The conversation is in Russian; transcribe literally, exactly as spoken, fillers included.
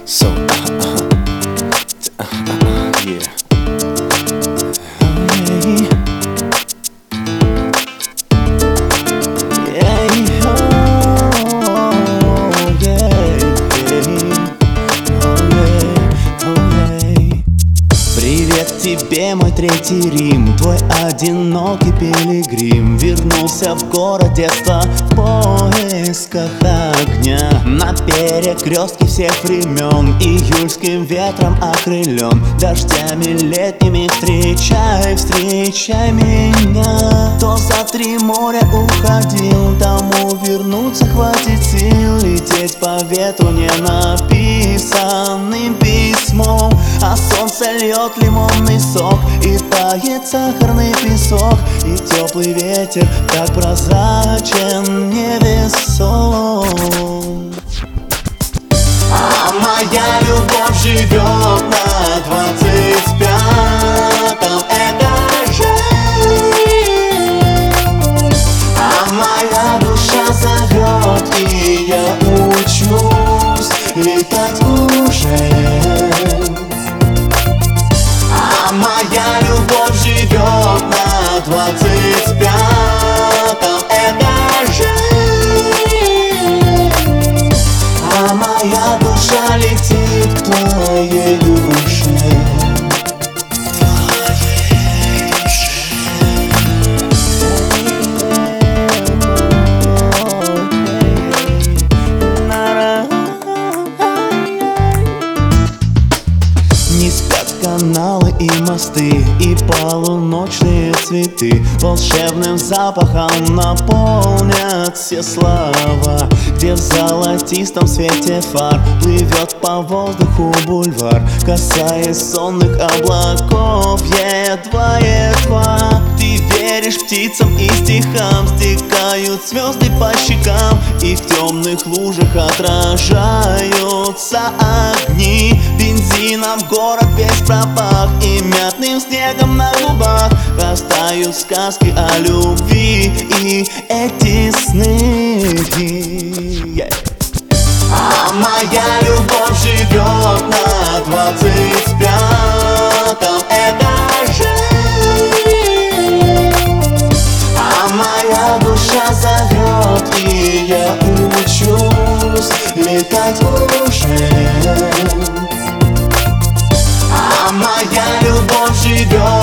So, uh, uh, uh, uh, yeah. Привет тебе, мой третий Рим, твой одинокий пилигрим. Вернулся в город детства в поисках огня. На перекрестке всех времен, июльским ветром окрылен. Дождями летними встречай, встречай меня. Кто за три моря уходил, тому вернуться хватит сил. Лететь по ветру не написанным письмом, а солнце льет лимонный сок, и тает сахарный песок, и теплый ветер так прозрачен, невесом. А моя любовь живет на двадцать пятом этаже, а моя душа зовет, и я учусь летать уже. Моя любовь живет на двадцать пятом этаже, а моя душа летит к твоей душе. Не спят каналы и мосты, и полуночные цветы волшебным запахом наполнят все слова. Где в золотистом свете фар плывет по воздуху бульвар, касаясь сонных облаков, едва-едва. Ты веришь птицам и стихам, стекают звезды по щекам, и в темных лужах отражаются огни. Бензином город весь пропах, и мятным снегом на губах растают сказки о любви и эти сны. Yeah. А моя любовь живет на двадцать пятом этаже, а моя душа зовет, и я учусь летать уже. А моя любовь живет